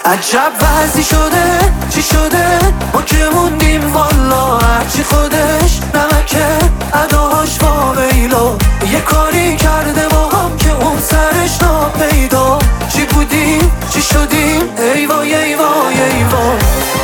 عجب وضعی شده چی شده ما که موندیم والا، هرچی خودش نمکه اداش واویلا. یه کاری کرده با هم که اون سرش ناپیدا. چی بودیم چی شدیم ای وای ای وای ای وای.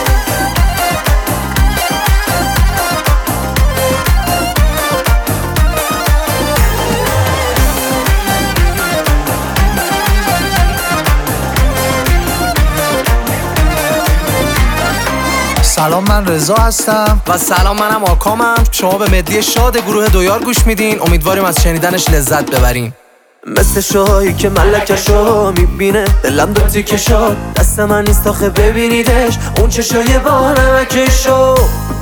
سلام، من رضا هستم. و سلام، منم آکامم. شما به مدی شاد گروه دویار گوش میدین. امیدواریم از شنیدنش لذت ببرین. مثل شاهی که ملکشو میبینه دلم دو تیکه شد، دست من نیست آخه ببینیدش اون چشای با نمکشو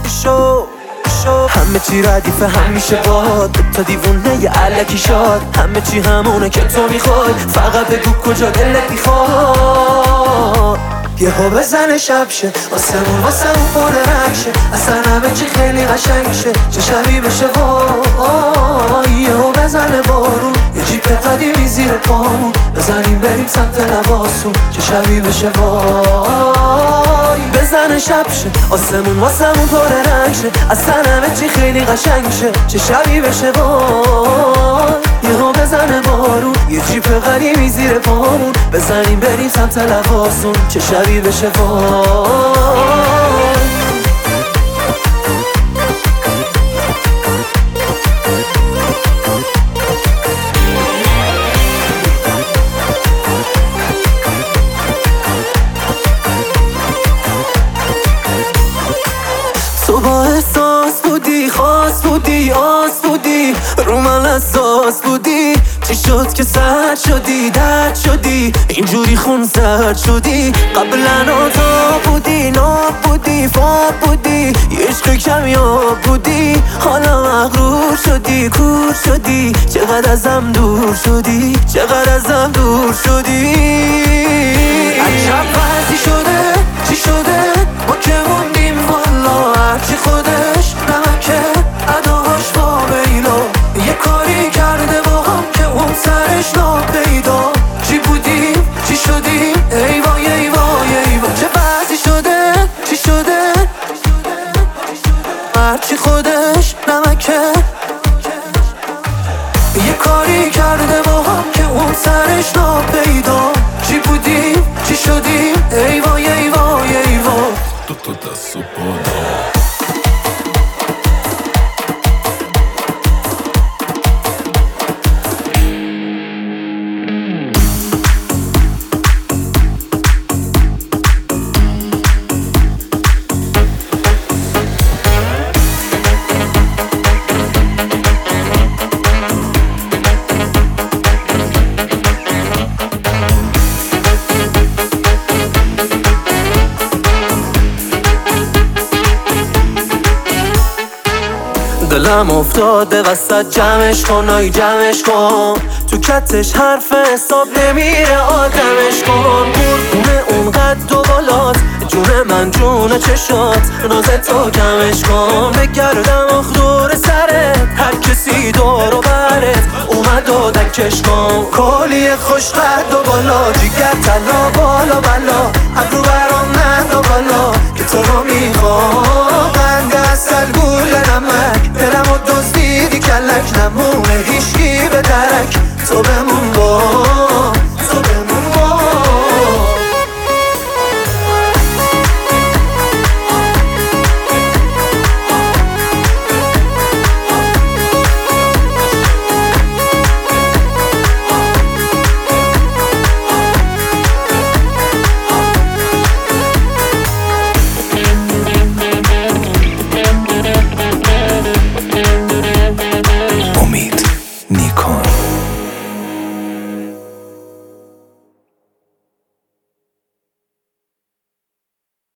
همه چی ردیفه همیشه باد، تا دیوونه یه علکی شاد. همه چی همونه که تو میخوای، فقط بگو کجا دلت میخواد. یهو بزنه شب شه واسمون پر رنگشه، اصلا همه چی خیلی قشنگ شه. چه شبی بشه وای. یهو بزنه بارون یه جیپ قدیمی زیر پامون، بزنیم بریم سمت لباسون. چه شبی بشه وای. بزنه شب شه واسمون پر رنگ شه، اصلا همه چی خیلی قشنگ شه. چه شبی بشه وای. یهو بزنه بارون یه جیپ قدیمی زیر پامون، بزنیم بریم سمت لباسون. چه شبی بشه وای. تو با احساس بودی، خاص بودی، آس بودی، رو من اساس بودی. چی شد که سرد شدی، درد شدی، اینجوری خون سرد شدی. قبلا تا بودی، ناب بودی، فاب بودی، یه عشق کمیاب بودی. حالا مغرور شدی، کور شدی، چقدر ازم دور شدی، چقدر ازم دور شدی. عجب وضعی شده چی شده ما که موندیم والا، هرچی خودش نمکه اداش واویلا. یه کاری کرده با هم که اون سرش ناپیدا. چی بودیم چی شدیم ای وای ای وای ای وای. چه وضعی شده چی شده هرچی خودش نمکه. یه کاری کرده با هم که اون سرش ناپیدا. چی بودیم چی شدیم ای وای ای وای ای وای. Tutto da supporto. دلم افتاده وسط جمعش کن، آی جمعش کن. تو کتش حرف حساب نمیره آدمش کن. قربونه اون قد و بالات، جون من جون چشات، ناز تو کمش کن. بگردم آخ دور سرت، هر کسی دور و برت اومد و دکش کن. کلی خوش قد و بالا، جیگر طلا بالا بالا، ابرو برام نه و بالا که تو رو میخوام. قند اصل گول نمک، دلمو دزدیدی کلک، نمونه هیشگی به درک، تو بمون با